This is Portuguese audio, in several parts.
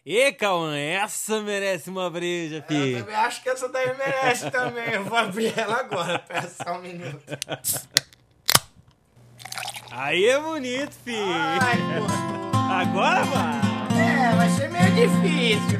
E Cauã, essa merece uma breja, fi. Eu também acho que essa daí merece também. Eu vou abrir ela agora, pera só um minuto. Aí é bonito, fi. Ai, pô. Agora vai. Vai ser meio difícil.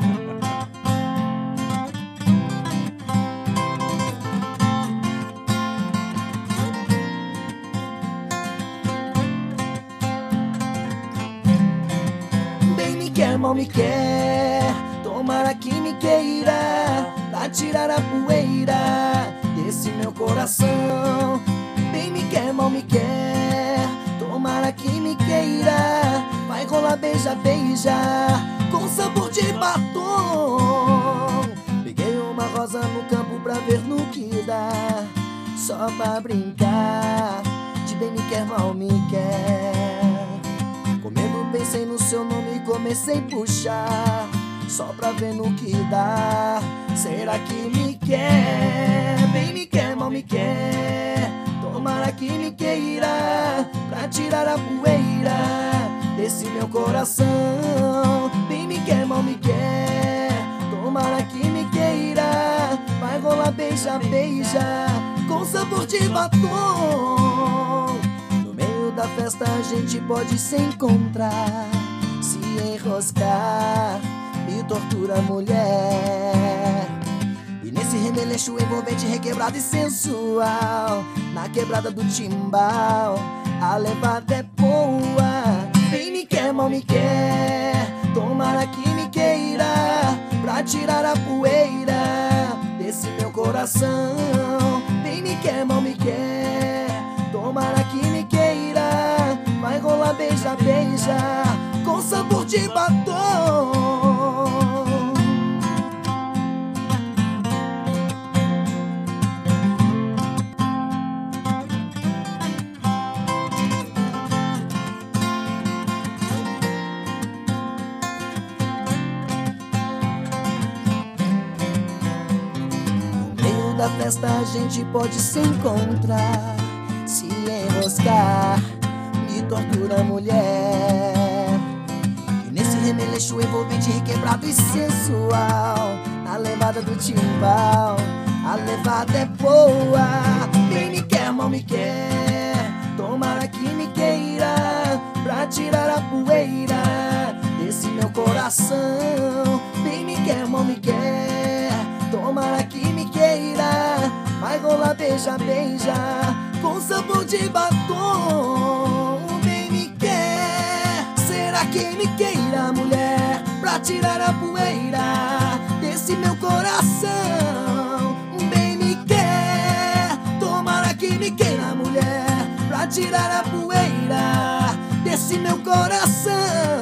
Bem me quer, mal me quer, tomara que me queira, pra tirar a poeira desse meu coração. Bem me quer, mal me quer, tomara que me queira, vai rolar beija, beija, com sabor de batom. Peguei uma rosa no campo pra ver no que dá, só pra brincar, de bem me quer, mal me quer. Comendo pensei no seu nome e comecei a puxar, só pra ver no que dá. Será que me quer? Bem me quer, mal me quer, tomara que me queira, pra tirar a poeira desse meu coração. Bem me quer, mal me quer, tomara que me queira, vai rolar beija, beija, com sabor de batom. Da festa a gente pode se encontrar, se enroscar e tortura a mulher. E nesse remeleixo envolvente, requebrado e sensual, na quebrada do timbal, a levada é boa. Bem me quer, mal me quer, tomara que me queira, pra tirar a poeira desse meu coração. Bem me quer, mal me quer, tomara que me queira, vai rolar beija, beija, com sabor de batom. No meio da festa a gente pode se encontrar, se enroscar, me tortura a mulher. E nesse remeleixo envolvente, requebrado e sensual, na levada do timbal, a levada é boa. Bem me quer, mal me quer, tomara que me queira, pra tirar a poeira desse meu coração. Bem me quer, mal me quer, tomara que me queira, vai rolar beija, beija, com sabor de batom. Bem me quer, será que me queira, mulher, pra tirar a poeira desse meu coração. Bem me quer, tomara que me queira, mulher, pra tirar a poeira desse meu coração.